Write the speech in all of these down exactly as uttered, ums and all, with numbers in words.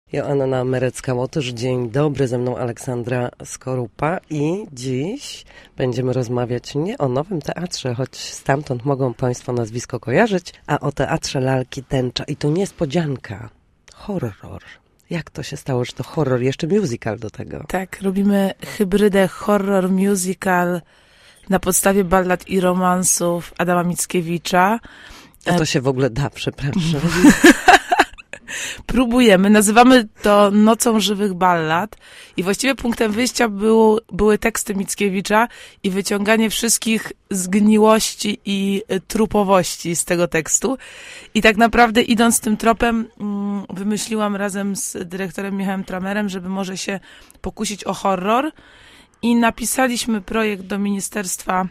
Joanna Merecka-Łotysz, dzień dobry, ze mną Aleksandra Skorupa i dziś będziemy rozmawiać nie o Nowym Teatrze, choć stamtąd mogą Państwo nazwisko kojarzyć, a o Teatrze Lalki Tęcza. I tu niespodzianka, horror. Jak to się stało, że to horror, jeszcze musical do tego? Tak, robimy hybrydę horror-musical na podstawie ballad i romansów Adama Mickiewicza. A to się w ogóle da, przepraszam. Próbujemy, nazywamy to Nocą żywych ballad i właściwie punktem wyjścia było, były teksty Mickiewicza i wyciąganie wszystkich zgniłości i trupowości z tego tekstu. I tak naprawdę idąc tym tropem mm, wymyśliłam razem z dyrektorem Michałem Tramerem, żeby może się pokusić o horror i napisaliśmy projekt do Ministerstwa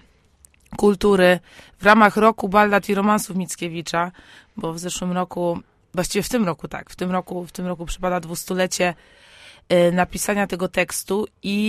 Kultury w ramach roku ballad i romansów Mickiewicza, bo w zeszłym roku Właściwie w tym roku, tak. W tym roku, w tym roku przypada dwustulecie y, napisania tego tekstu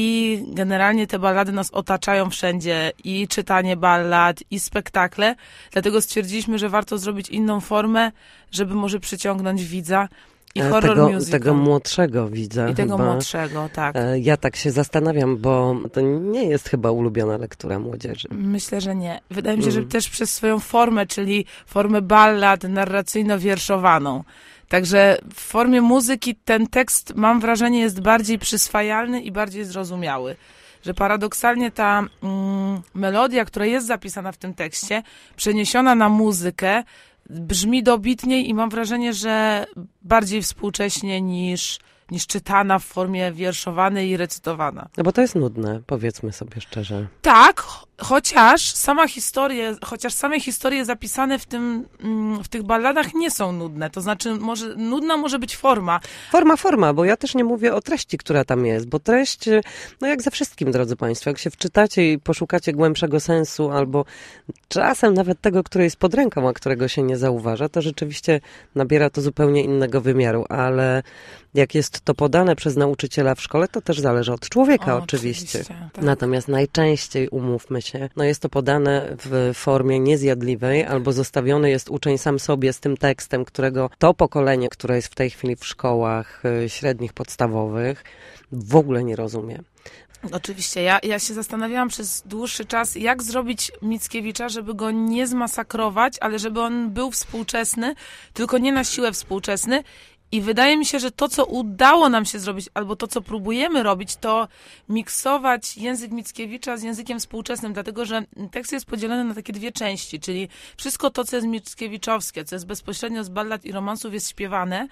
i generalnie te ballady nas otaczają wszędzie. I czytanie ballad, i spektakle. Dlatego stwierdziliśmy, że warto zrobić inną formę, żeby może przyciągnąć widza. I horror tego, musical. tego młodszego widza. I tego chyba. młodszego, tak. Ja tak się zastanawiam, bo to nie jest chyba ulubiona lektura młodzieży. Myślę, że nie. Wydaje mi się, że też przez swoją formę, czyli formę ballad narracyjno-wierszowaną. Także w formie muzyki ten tekst, mam wrażenie, jest bardziej przyswajalny i bardziej zrozumiały. Że paradoksalnie ta mm, melodia, która jest zapisana w tym tekście, przeniesiona na muzykę, brzmi dobitniej i mam wrażenie, że bardziej współcześnie niż, niż czytana w formie wierszowanej i recytowana. No bo to jest nudne, powiedzmy sobie szczerze. Tak, chociaż sama historie, chociaż same historie zapisane w tym, w tych balladach nie są nudne. To znaczy, może, nudna może być forma. Forma, forma, bo ja też nie mówię o treści, która tam jest, bo treść, no jak ze wszystkim, drodzy Państwo, jak się wczytacie i poszukacie głębszego sensu, albo czasem nawet tego, który jest pod ręką, a którego się nie zauważa, to rzeczywiście nabiera to zupełnie innego wymiaru, ale jak jest to podane przez nauczyciela w szkole, to też zależy od człowieka o, oczywiście. oczywiście tak. Natomiast najczęściej, umówmy się, no jest to podane w formie niezjadliwej, albo zostawiony jest uczeń sam sobie z tym tekstem, którego to pokolenie, które jest w tej chwili w szkołach średnich, podstawowych, w ogóle nie rozumie. Oczywiście. Ja, ja się zastanawiałam przez dłuższy czas, jak zrobić Mickiewicza, żeby go nie zmasakrować, ale żeby on był współczesny, tylko nie na siłę współczesny. I wydaje mi się, że to, co udało nam się zrobić, albo to, co próbujemy robić, to miksować język Mickiewicza z językiem współczesnym, dlatego że tekst jest podzielony na takie dwie części, czyli wszystko to, co jest mickiewiczowskie, co jest bezpośrednio z ballad i romansów, jest śpiewane,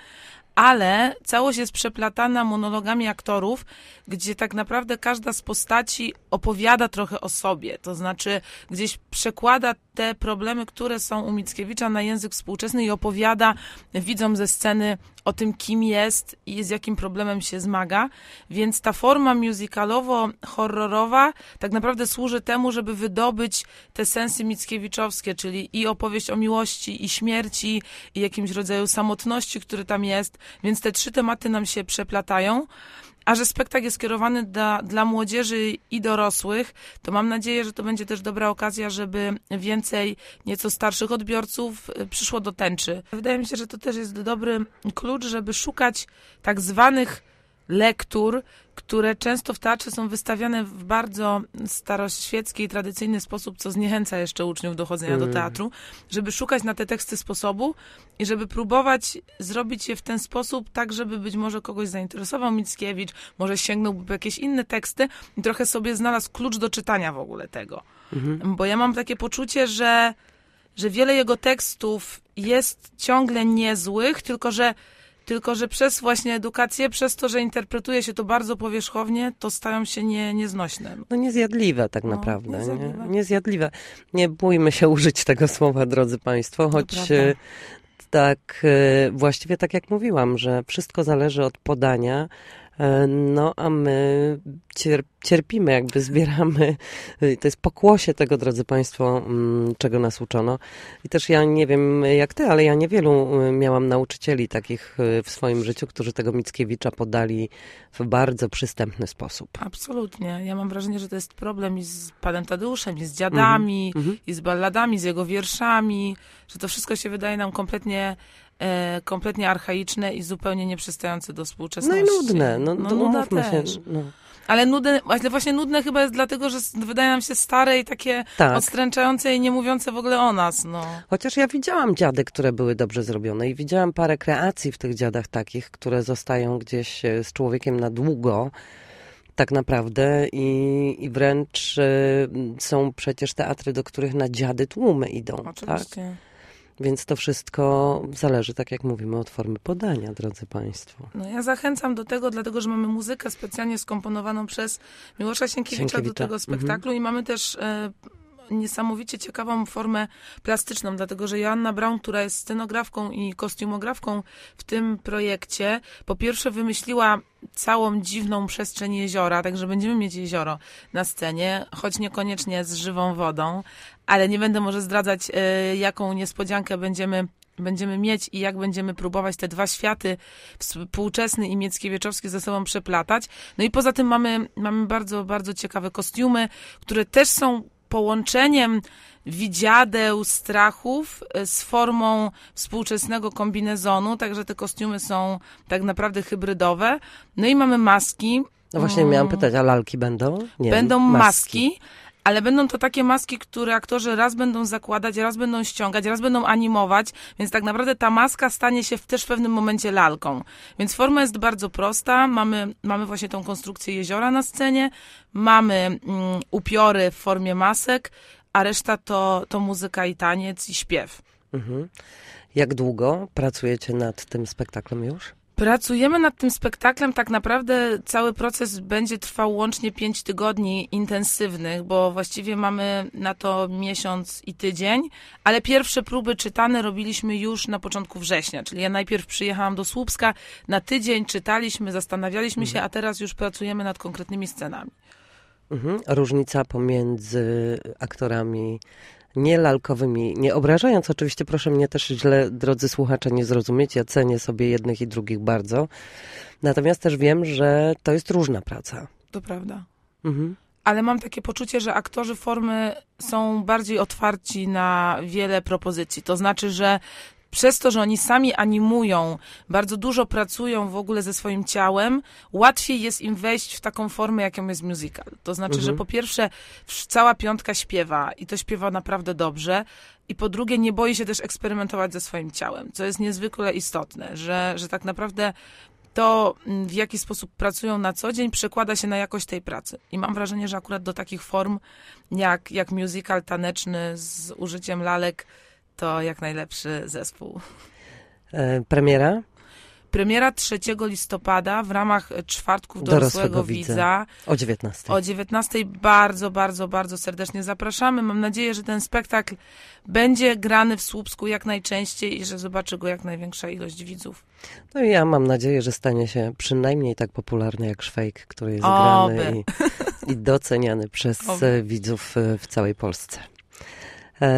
ale całość jest przeplatana monologami aktorów, gdzie tak naprawdę każda z postaci opowiada trochę o sobie, to znaczy gdzieś przekłada te problemy, które są u Mickiewicza na język współczesny i opowiada widzom ze sceny o tym, kim jest i z jakim problemem się zmaga, więc ta forma musicalowo-horrorowa tak naprawdę służy temu, żeby wydobyć te sensy mickiewiczowskie, czyli i opowieść o miłości, i śmierci, i jakimś rodzaju samotności, który tam jest, więc te trzy tematy nam się przeplatają. A że spektakl jest skierowany dla, dla młodzieży i dorosłych, to mam nadzieję, że to będzie też dobra okazja, żeby więcej nieco starszych odbiorców przyszło do tęczy. Wydaje mi się, że to też jest dobry klucz, żeby szukać tak zwanych lektur, które często w teatrze są wystawiane w bardzo staroświecki i tradycyjny sposób, co zniechęca jeszcze uczniów do chodzenia mm. do teatru, żeby szukać na te teksty sposobu i żeby próbować zrobić je w ten sposób, tak żeby być może kogoś zainteresował Mickiewicz, może sięgnąłby po jakieś inne teksty i trochę sobie znalazł klucz do czytania w ogóle tego. Mm-hmm. Bo ja mam takie poczucie, że, że wiele jego tekstów jest ciągle niezłych, tylko że Tylko że przez właśnie edukację, przez to, że interpretuje się to bardzo powierzchownie, to stają się nie, nieznośne. No niezjadliwe tak naprawdę. No, niezjadliwe. Nie? niezjadliwe. Nie bójmy się użyć tego słowa, drodzy Państwo, choć tak właściwie tak jak mówiłam, że wszystko zależy od podania, no a my cier- cierpimy, jakby zbieramy, to jest pokłosie tego, drodzy Państwo, czego nas uczono. I też ja nie wiem jak ty, ale ja niewielu miałam nauczycieli takich w swoim życiu, którzy tego Mickiewicza podali w bardzo przystępny sposób. Absolutnie. Ja mam wrażenie, że to jest problem i z panem Tadeuszem, i z dziadami, mm-hmm. i z balladami, z jego wierszami, że to wszystko się wydaje nam kompletnie e, kompletnie archaiczne i zupełnie nieprzystające do współczesności. No i nudne, no, no to nuda umówmy się. też. No. Ale nudne, właśnie, właśnie nudne chyba jest dlatego, że wydaje nam się stare i takie Tak. odstręczające i nie mówiące w ogóle o nas. No. Chociaż ja widziałam dziady, które były dobrze zrobione i widziałam parę kreacji w tych dziadach takich, które zostają gdzieś e, z człowiekiem na długo, tak naprawdę i, i wręcz y, są przecież teatry, do których na dziady tłumy idą. Oczywiście. Tak? Więc to wszystko zależy, tak jak mówimy, od formy podania, drodzy Państwo. No ja zachęcam do tego, dlatego że mamy muzykę specjalnie skomponowaną przez Miłosza Sienkiewicza, Sienkiewicza. do tego spektaklu mhm. i mamy też e, niesamowicie ciekawą formę plastyczną, dlatego że Joanna Braun, która jest scenografką i kostiumografką w tym projekcie, po pierwsze wymyśliła całą dziwną przestrzeń jeziora, także będziemy mieć jezioro na scenie, choć niekoniecznie z żywą wodą, ale nie będę może zdradzać, y, jaką niespodziankę będziemy będziemy mieć i jak będziemy próbować te dwa światy, współczesny i mieckiewiczowski, ze sobą przeplatać. No i poza tym mamy, mamy bardzo, bardzo ciekawe kostiumy, które też są połączeniem widziadeł, strachów z formą współczesnego kombinezonu, także te kostiumy są tak naprawdę hybrydowe. No i mamy maski. No właśnie miałam pytać, a lalki będą? Nie, będą maski. maski. Ale będą to takie maski, które aktorzy raz będą zakładać, raz będą ściągać, raz będą animować, więc tak naprawdę ta maska stanie się w, też w pewnym momencie lalką. Więc forma jest bardzo prosta. Mamy, mamy właśnie tą konstrukcję jeziora na scenie, mamy mm, upiory w formie masek, a reszta to, to muzyka i taniec i śpiew. Mhm. Jak długo pracujecie nad tym spektaklem już? Pracujemy nad tym spektaklem, tak naprawdę cały proces będzie trwał łącznie pięć tygodni intensywnych, bo właściwie mamy na to miesiąc i tydzień, ale pierwsze próby czytane robiliśmy już na początku września, czyli ja najpierw przyjechałam do Słupska, na tydzień czytaliśmy, zastanawialiśmy się, a teraz już pracujemy nad konkretnymi scenami. Mhm. Różnica pomiędzy aktorami nie lalkowymi, nie obrażając oczywiście, proszę mnie też źle, drodzy słuchacze, nie zrozumieć, ja cenię sobie jednych i drugich bardzo, natomiast też wiem, że to jest różna praca. To prawda. Mhm. Ale mam takie poczucie, że aktorzy formy są bardziej otwarci na wiele propozycji, to znaczy, że przez to, że oni sami animują, bardzo dużo pracują w ogóle ze swoim ciałem, łatwiej jest im wejść w taką formę, jaką jest musical. To znaczy, mhm. że po pierwsze cała piątka śpiewa i to śpiewa naprawdę dobrze i po drugie nie boi się też eksperymentować ze swoim ciałem, co jest niezwykle istotne, że, że tak naprawdę to, w jaki sposób pracują na co dzień, przekłada się na jakość tej pracy. I mam wrażenie, że akurat do takich form jak, jak musical taneczny z użyciem lalek to jak najlepszy zespół. E, premiera? Premiera trzeciego listopada w ramach czwartków dorosłego, dorosłego widza. widza. O dziewiętnastej. O dziewiętnastej bardzo, bardzo, bardzo serdecznie zapraszamy. Mam nadzieję, że ten spektakl będzie grany w Słupsku jak najczęściej i że zobaczy go jak największa ilość widzów. No i ja mam nadzieję, że stanie się przynajmniej tak popularny jak Szwejk, który jest Oby. grany i, i doceniany przez Oby. widzów w całej Polsce. E,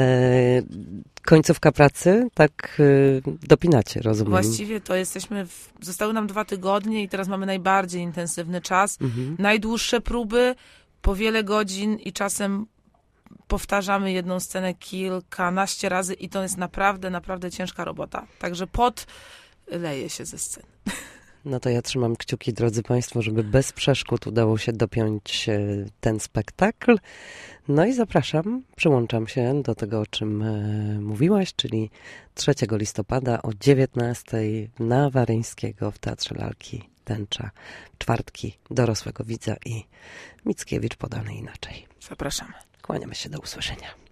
końcówka pracy, tak e, dopinacie, rozumiem. Właściwie to jesteśmy, w, zostały nam dwa tygodnie i teraz mamy najbardziej intensywny czas. Mhm. Najdłuższe próby, po wiele godzin i czasem powtarzamy jedną scenę kilkanaście razy i to jest naprawdę, naprawdę ciężka robota. Także pot leje się ze sceny. No to ja trzymam kciuki, drodzy Państwo, żeby bez przeszkód udało się dopiąć ten spektakl. No i zapraszam, przyłączam się do tego, o czym e, mówiłaś, czyli trzeciego listopada o dziewiętnastej na Waryńskiego w Teatrze Lalki Tęcza. Czwartki dorosłego widza i Mickiewicz podany inaczej. Zapraszamy. Kłaniamy się, do usłyszenia.